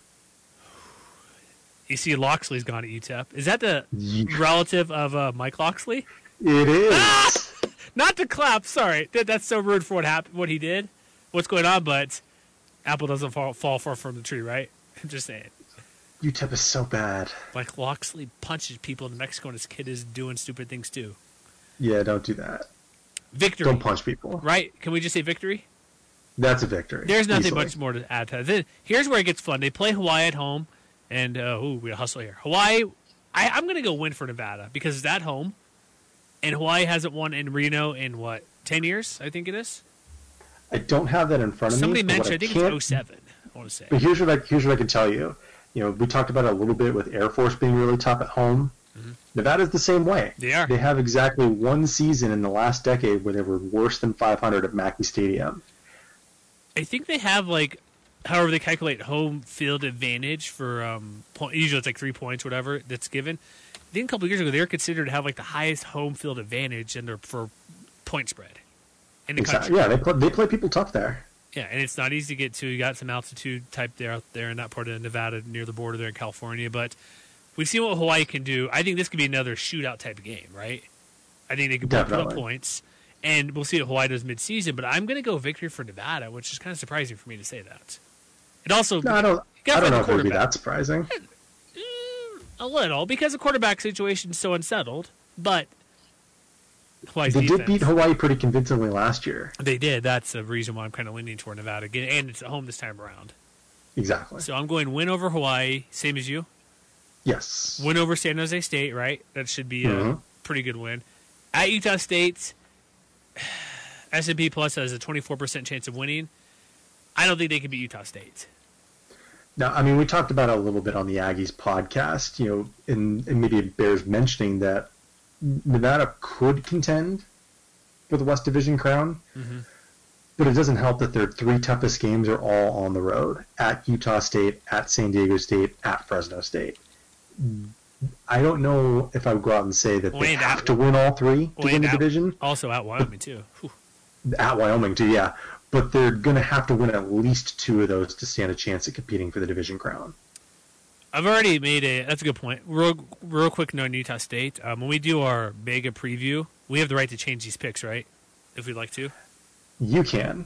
you see, Loxley's gone to U T E P. Is that the Ye- relative of uh, Mike Loxley? It is. Ah! Not to clap. Sorry, that, that's so rude for what happened, what he did, what's going on. But apple doesn't fall fall far from the tree, right? I'm just saying. U T E P is so bad. Like Loxley punches people in Mexico, and his kid is doing stupid things too. Yeah, don't do that. Victory, Don't punch people. right? Can we just say victory? That's a victory. There's nothing easily. much more to add to that. Then, here's where it gets fun. They play Hawaii at home, and uh, ooh, we hustle here. Hawaii, I, I'm going to go win for Nevada because it's at home, and Hawaii hasn't won in Reno in what ten years? I think it is. I don't have that in front of Somebody me. but what mentioned. I think can't- it's oh seven. I want to say. But here's what I here's what I can tell you. You know, we talked about it a little bit with Air Force being really tough at home. Mhm. Nevada's the same way. They are. They have exactly one season in the last decade where they were worse than five hundred at Mackey Stadium. I think they have like, however they calculate home field advantage for um. Point, usually it's like three points, whatever that's given. I think a couple of years ago they were considered to have like the highest home field advantage and they're for point spread in the Exactly. country. Yeah, they play, they play people tough there. Yeah, and it's not easy to get to. You got some altitude type there out there in that part of Nevada near the border there in California. But we've seen what Hawaii can do. I think this could be another shootout type of game, right? I think they could both put up Definitely. points. And we'll see what Hawaii does midseason. But I'm going to go victory for Nevada, which is kind of surprising for me to say that. It also No, I don't. gotta I don't find know the if it would be quarterback. that surprising. Mm, a little because the quarterback situation is so unsettled. But Hawaii's They defense, did beat Hawaii pretty convincingly last year. They did. That's the reason why I'm kind of leaning toward Nevada again, and it's at home this time around. Exactly. So I'm going win over Hawaii, same as you. Yes. Win over San Jose State, right? That should be a Mhm. pretty good win. At Utah State, S and P Plus has a twenty-four percent chance of winning. I don't think they can beat Utah State. Now, I mean, we talked about it a little bit on the Aggies podcast, you know, and, and maybe it bears mentioning that Nevada could contend for the West Division crown, Mhm. but it doesn't help that their three toughest games are all on the road at Utah State, at San Diego State, at Fresno State. I don't know if I would go out and say that Well, they and have at- to win all three to well, win and the at- division. Also at Wyoming, too. Whew. At Wyoming, too, yeah. But they're going to have to win at least two of those to stand a chance at competing for the division crown. I've already made a. That's a good point. Real, real quick note on Utah State. Um, when we do our mega preview, we have the right to change these picks, right? If we'd like to. You can.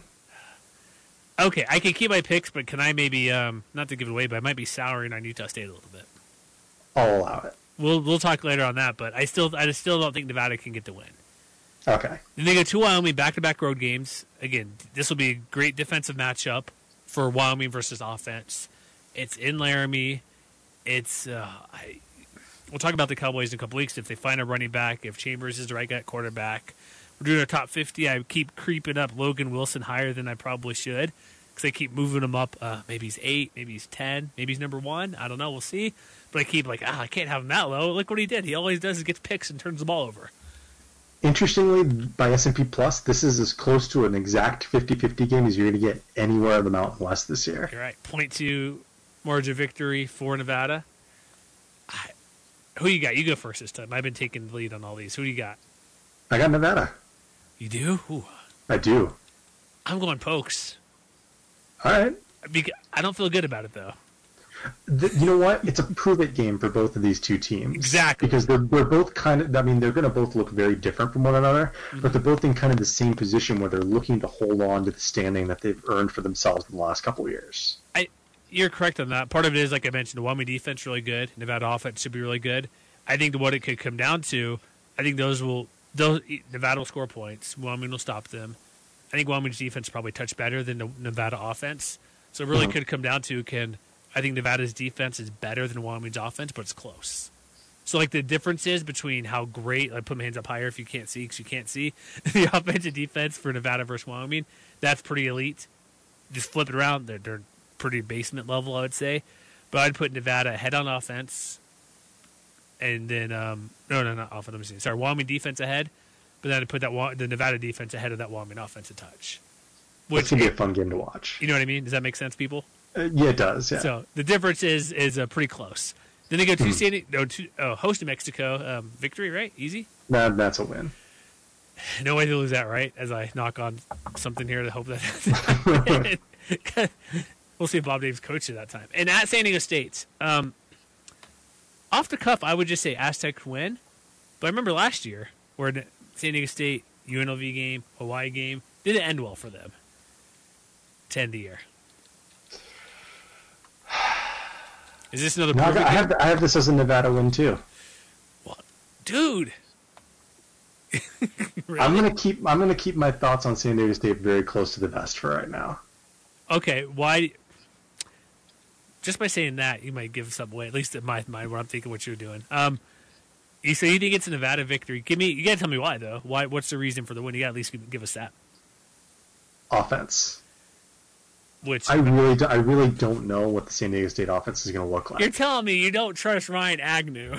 Okay, I can keep my picks, but can I maybe, um, not to give it away, but I might be souring on Utah State a little bit. I'll allow it. We'll we'll talk later on that, but I still I still don't think Nevada can get the win. Okay. Then they go to Wyoming, back-to-back road games. Again, this will be a great defensive matchup for Wyoming versus offense. It's in Laramie. It's uh, I, we'll talk about the Cowboys in a couple weeks if they find a running back. If Chambers is the right guy at quarterback, we're doing our top fifty. I keep creeping up Logan Wilson higher than I probably should because I keep moving him up. Uh, maybe he's eight, maybe he's ten, maybe he's number one. I don't know. We'll see. But I keep like, ah, I can't have him that low. Look what he did. He always does is gets picks and turns the ball over. Interestingly, by S and P Plus, this is as close to an exact fifty-fifty game as you're going to get anywhere in the Mountain West this year. You're right. Point two margin of victory for Nevada. I, who you got? You go first this time. I've been taking the lead on all these. Who do you got? I got Nevada. You do? Ooh. I do. I'm going Pokes. All right. Beca- I don't feel good about it, though. The, you know what? It's a prove-it game for both of these two teams. Exactly. Because they're, they're both kind of, I mean, they're going to both look very different from one another, Mm-hmm. but they're both in kind of the same position where they're looking to hold on to the standing that they've earned for themselves in the last couple of years. I, you're correct on that. Part of it is, like I mentioned, the Wyoming defense really good. Nevada offense should be really good. I think what it could come down to, I think those will, those Nevada will score points. Wyoming will stop them. I think Wyoming's defense probably touch better than the Nevada offense. So it really Mhm. could come down to can I think Nevada's defense is better than Wyoming's offense, but it's close. So like the difference is between how great, I put my hands up higher if you can't see because you can't see the offensive defense for Nevada versus Wyoming. That's pretty elite. Just flip it around, they're, they're pretty basement level, I would say. But I'd put Nevada ahead on offense, and then um, no, no, not offense. Let me see. Sorry, Wyoming defense ahead, but then I put that the Nevada defense ahead of that Wyoming offense a touch. Which can be a fun game to watch. You know what I mean? Does that make sense, people? Uh, yeah, it does. Yeah. So the difference is is uh, pretty close. Then they go to mm. San, no, to oh, host New Mexico, um, victory, right? Easy. That that's a win. No way to lose that, right? As I knock on something here to hope that. We'll see if Bob Dave's coached at that time. And at San Diego State, um, off the cuff, I would just say Aztecs win. But I remember last year where San Diego State U N L V game, Hawaii game, didn't end well for them to end the year. Is this another? No, I have I have this as a Nevada win too. Well, dude. Really? I'm gonna keep I'm gonna keep my thoughts on San Diego State very close to the vest for right now. Okay, why? Just by saying that, you might give something away. At least in my mind, where I'm thinking what you're doing. Um, you so you think it's a Nevada victory? Give me. You gotta tell me why though. Why? What's the reason for the win? You gotta at least give, give us that. Offense. Which I really, do, I really don't know what the San Diego State offense is going to look like. You're telling me you don't trust Ryan Agnew?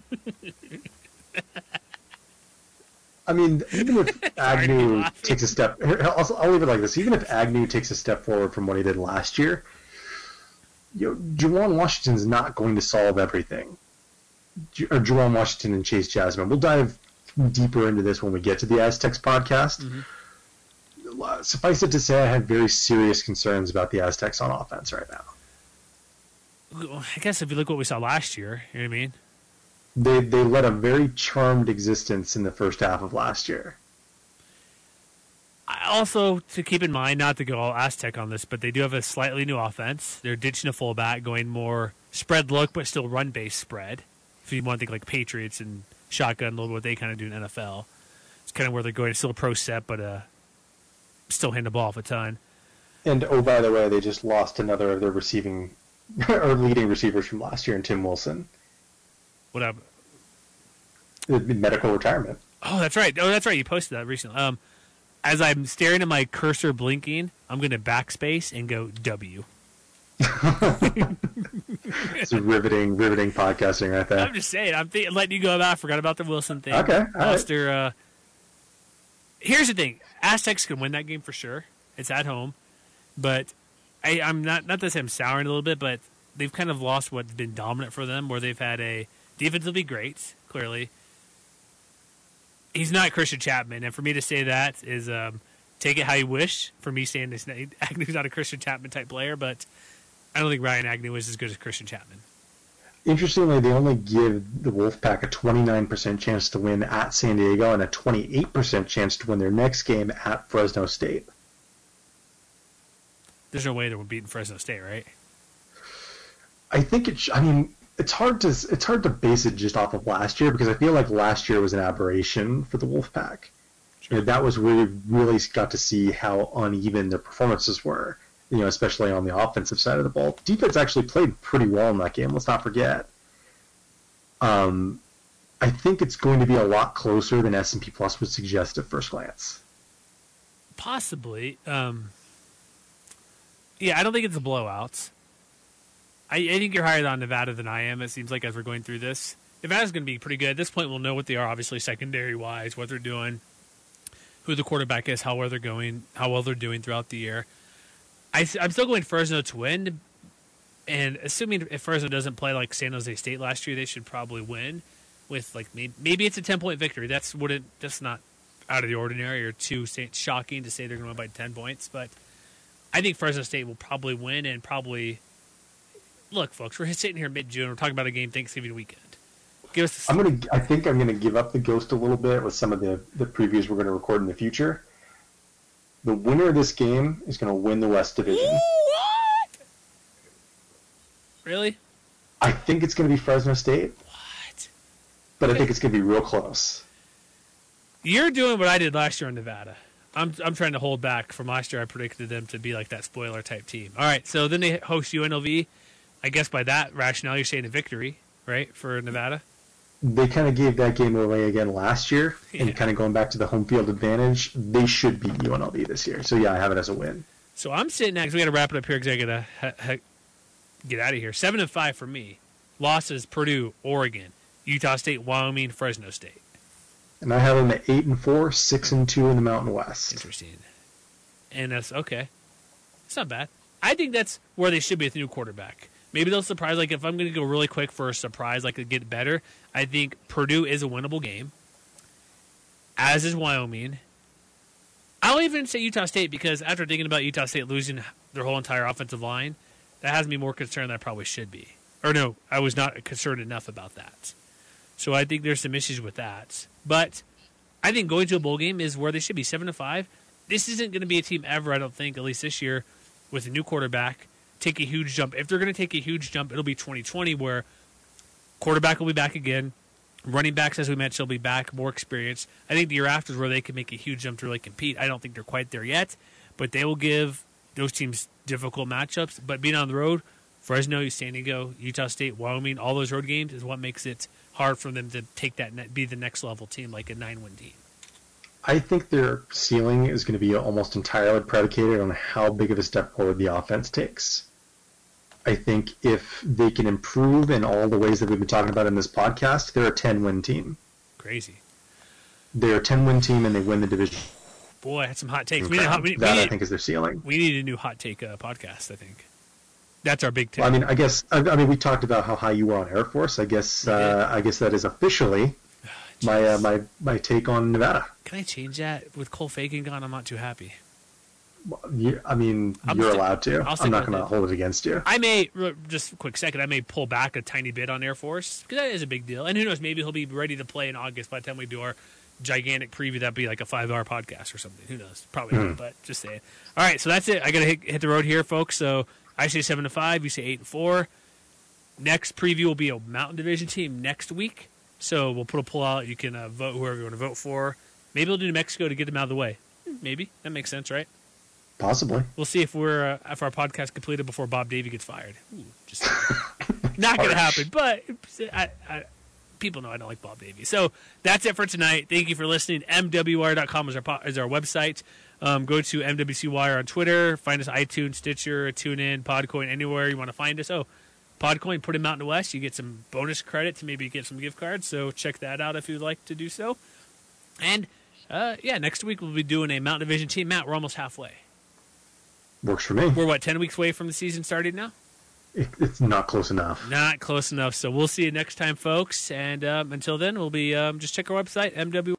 I mean, even if Agnew takes a step, I'll, I'll leave it like this: even if Agnew takes a step forward from what he did last year, you know, Juwan Washington's not going to solve everything. Or Juwan Washington and Chase Jasmine. We'll dive deeper into this when we get to the Aztecs podcast. Mm-hmm. Suffice it to say, I have very serious concerns about the Aztecs on offense right now. I guess if you look what we saw last year, you know what I mean? They they led a very charmed existence in the first half of last year. I also, to keep in mind, not to go all Aztec on this, but they do have a slightly new offense. They're ditching a fullback, going more spread look, but still run-based spread. If you want to think like Patriots and shotgun, a little bit what they kind of do in the N F L. It's kind of where they're going. It's still a pro set, but uh, still hand the ball off a ton. And, oh, by the way, they just lost another of their receiving or leading receivers from last year in Tim Wilson. What up? Medical retirement. Oh, that's right. Oh, that's right. You posted that recently. Um, as I'm staring at my cursor blinking, I'm going to backspace and go W. It's a riveting, riveting podcasting right there. I'm just saying. I'm th- letting you go about. I forgot about the Wilson thing. Okay. Foster, right. uh, here's the thing. Aztecs can win that game for sure. It's at home. But I, I'm not, not to say I'm souring a little bit, but they've kind of lost what's been dominant for them, where they've had a defensively great, clearly. He's not Christian Chapman, and for me to say that is um, take it how you wish. For me saying this, Agnew's not a Christian Chapman type player, but I don't think Ryan Agnew is as good as Christian Chapman. Interestingly, they only give the Wolfpack a twenty-nine percent chance to win at San Diego and a twenty-eight percent chance to win their next game at Fresno State. There's no way they're beating Fresno State, right? I think it. Sh- I mean, it's hard to it's hard to base it just off of last year, because I feel like last year was an aberration for the Wolfpack. Sure. You know, that was where we really got to see how uneven their performances were. You know, especially on the offensive side of the ball. Defense actually played pretty well in that game. Let's not forget. Um, I think it's going to be a lot closer than S and P Plus would suggest at first glance. Possibly. Um, yeah, I don't think it's a blowout. I, I think you're higher on Nevada than I am, it seems like, as we're going through this. Nevada's going to be pretty good. At this point, we'll know what they are, obviously, secondary-wise, what they're doing, who the quarterback is, how well they're going, how well they're doing throughout the year. I, I'm still going Fresno to win, and assuming if Fresno doesn't play like San Jose State last year, they should probably win. With like maybe, maybe it's a ten-point victory. That's wouldn't that's not out of the ordinary or too shocking to say they're going to win by ten points. But I think Fresno State will probably win, and probably look, folks, we're sitting here mid-June. We're talking about a game Thanksgiving weekend. Give us. The I'm gonna. I think I'm gonna give up the ghost a little bit with some of the the previews we're going to record in the future. The winner of this game is going to win the West Division. What? Really? I think it's going to be Fresno State. What? But I think it's going to be real close. You're doing what I did last year in Nevada. I'm I'm trying to hold back from last year. I predicted them to be like that spoiler type team. All right, so then they host U N L V. I guess by that rationale, you're saying a victory, right, for Nevada? They kind of gave that game away again last year, yeah. And kind of going back to the home field advantage, they should beat U N L V this year. So, yeah, I have it as a win. So I'm sitting next. We got to wrap it up here because I got to ha- ha- get out of here. Seven and five for me. Losses: Purdue, Oregon, Utah State, Wyoming, Fresno State. And I have them at eight and four, six and two in the Mountain West. Interesting. And that's okay. It's not bad. I think that's where they should be with the new quarterback. Maybe they'll surprise. Like, if I'm going to go really quick for a surprise, like to get better, I think Purdue is a winnable game, as is Wyoming. I'll even say Utah State because after thinking about Utah State losing their whole entire offensive line, that has me more concerned than I probably should be. Or no, I was not concerned enough about that. So I think there's some issues with that. But I think going to a bowl game is where they should be, seven to five. This isn't going to be a team ever, I don't think, at least this year, with a new quarterback, take a huge jump. If they're going to take a huge jump, it'll be twenty twenty, where quarterback will be back again. Running backs, as we mentioned, will be back, more experience. I think the year after is where they can make a huge jump to really compete. I don't think they're quite there yet, but they will give those teams difficult matchups. But being on the road, Fresno, San Diego, Utah State, Wyoming, all those road games is what makes it hard for them to take that, be the next level team, like a nine-win team. I think their ceiling is going to be almost entirely predicated on how big of a step forward the offense takes. I think if they can improve in all the ways that we've been talking about in this podcast, they're a ten-win team. Crazy. They're a ten-win team, and they win the division. Boy, I had some hot takes. We need, we, that, we need, I think, is their ceiling. We need a new hot take uh, podcast, I think. That's our big take. Well, I mean, I guess, I, I mean, we talked about how high you were on Air Force. I guess, uh, I guess that is officially my, uh, my, my take on Nevada. Can I change that? With Cole Fagan gone, I'm not too happy. You, I mean, I'm you're sti- allowed to. I'm not going to hold it against you. I may, just a quick second, I may pull back a tiny bit on Air Force, because that is a big deal. And who knows, maybe he'll be ready to play in August by the time we do our gigantic preview. That'd be like a five-hour podcast or something. Who knows? Probably mm. not, but just saying. All right, so that's it. I got to hit, hit the road here, folks. So I say seven to five. You say eight and four. Next preview will be a Mountain Division team next week. So we'll put a poll out. You can uh, vote whoever you want to vote for. Maybe we'll do New Mexico to get them out of the way. Maybe. That makes sense, right? Possibly. We'll see if we're uh, if our podcast completed before Bob Davey gets fired. Ooh, just not going to happen. But I, I, people know I don't like Bob Davey. So that's it for tonight. Thank you for listening. M W wire dot com is our is our website. Um, go to M W C Wire on Twitter. Find us iTunes, Stitcher, TuneIn, Podcoin, anywhere you want to find us. Oh, Podcoin, put in Mountain West. You get some bonus credit to maybe get some gift cards. So check that out if you'd like to do so. And uh, yeah, next week we'll be doing a Mountain Division team. Matt, we're almost halfway. Works for me. We're, what, ten weeks away from the season starting now? It, it's not close enough. Not close enough. So we'll see you next time, folks. And um, until then, we'll be um, just check our website, M W